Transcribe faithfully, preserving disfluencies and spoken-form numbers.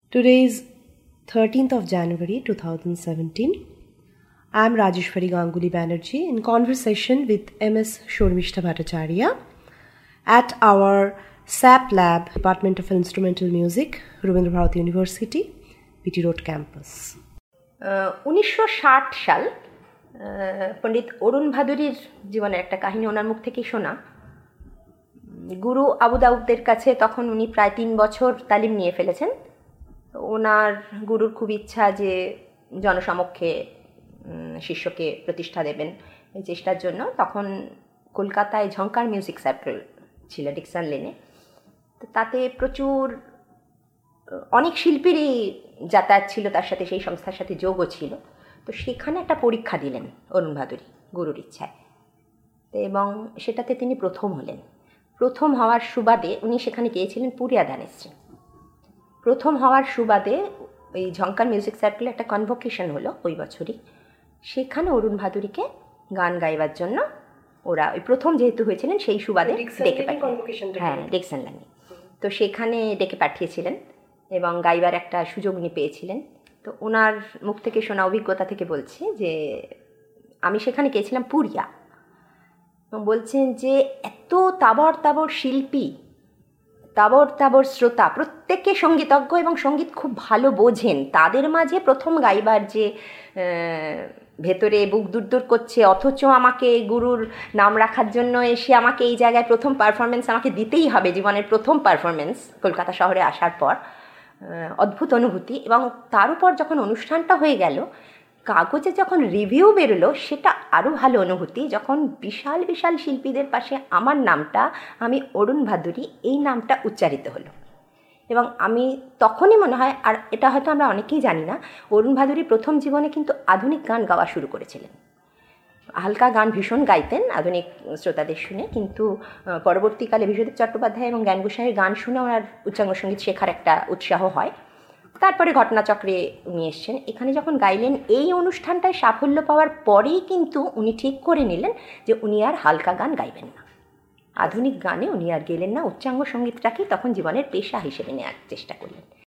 Today is thirteenth of January two thousand seventeen. I am Rajeshwari Ganguly Banerjee in conversation with M S Shormishta Bhattacharya at our S A P Lab, Department of Instrumental Music, Rabindra Bharati University, P T Road campus. উনিশশো ষাট সাল পণ্ডিত অরুণ ভাদুরীর জীবনের একটা কাহিনী ওনার মুখ থেকেই শোনা। গুরু আবু দাউদের কাছে তখন উনি প্রায় তিন বছর তালিম নিয়ে ফেলেছেন। ওনার গুরুর খুব ইচ্ছা যে জনসমক্ষে শিষ্যকে প্রতিষ্ঠা দেবেন। এই চেষ্টার জন্য তখন কলকাতায় ঝঙ্কার মিউজিক সার্কেল ছিল ডিকসন লেনে। তো তাতে প্রচুর অনেক শিল্পীরই যাতায়াত ছিল, তার সাথে সেই সংস্থার সাথে যোগও ছিল। তো সেখানে একটা পরীক্ষা দিলেন অরুণ ভাদুরী গুরুর ইচ্ছায়, এবং সেটাতে তিনি প্রথম হলেন। প্রথম হওয়ার সুবাদে উনি সেখানে গিয়েছিলেন পুরিয়া দানেশ্রী। প্রথম হওয়ার সুবাদে ওই ঝঙ্কার মিউজিক সার্কেলে একটা কনভোকেশন হলো ওই বছরই। সেখানে অরুণ ভাদুরীকে গান গাইবার জন্য ওরা ওই প্রথম যেহেতু হয়েছিলেন সেই সুবাদে ডেকে পাঠিয়ে, হ্যাঁ ডিকসন লেনে, তো সেখানে ডেকে পাঠিয়েছিলেন এবং গাইবার একটা সুযোগ উনি পেয়েছিলেন। তো ওনার মুখ থেকে শোনা অভিজ্ঞতা থেকে বলছে যে আমি সেখানে গিয়েছিলাম পুরিয়া, এবং বলছেন যে এত তাবড় তাবড় শিল্পী, তাবড় তাবড় শ্রোতা, প্রত্যেকে সঙ্গীতজ্ঞ এবং সঙ্গীত খুব ভালো বোঝেন, তাদের মাঝে প্রথম গাইবার যে ভেতরে বুক দুরদুর করছে, অথচ আমাকে গুরুর নাম রাখার জন্য এসে আমাকে এই জায়গায় প্রথম পারফরমেন্স আমাকে দিতেই হবে, জীবনের প্রথম পারফরমেন্স কলকাতা শহরে আসার পর। অদ্ভুত অনুভূতি। এবং তার উপর যখন অনুষ্ঠানটা হয়ে গেল, কাগজে যখন রিভিউ বেরোলো, সেটা আরও ভালো অনুভূতি, যখন বিশাল বিশাল শিল্পীদের পাশে আমার নামটা, আমি অরুণ ভাদুরী, এই নামটা উচ্চারিত হলো। এবং আমি তখনই মনে হয়, আর এটা হয়তো আমরা অনেকেই জানি না, অরুণ ভাদুরী প্রথম জীবনে কিন্তু আধুনিক গান গাওয়া শুরু করেছিলেন। হালকা গান ভীষণ গাইতেন আধুনিক শ্রোতাদের শুনে, কিন্তু পরবর্তীকালে বিশ্বদেব চট্টোপাধ্যায় এবং জ্ঞান গোসাইয়ের গান শুনে ওনার উচ্চাঙ্গ সঙ্গীত শেখার একটা উৎসাহ হয়। তারপরে ঘটনাচক্রে উনি এসছেন। এখানে যখন গাইলেন, এই অনুষ্ঠানটায় সাফল্য পাওয়ার পরেই কিন্তু উনি ঠিক করে নিলেন যে উনি আর হালকা গান গাইবেন না, আধুনিক গানে উনি আর গেলেন না, উচ্চাঙ্গ সঙ্গীতটাকেই তখন জীবনের পেশা হিসেবে নেওয়ার চেষ্টা করলেন।